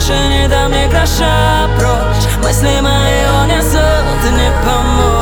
больше не дам ни гроша прочь. Мысли мои унесут, не помочь.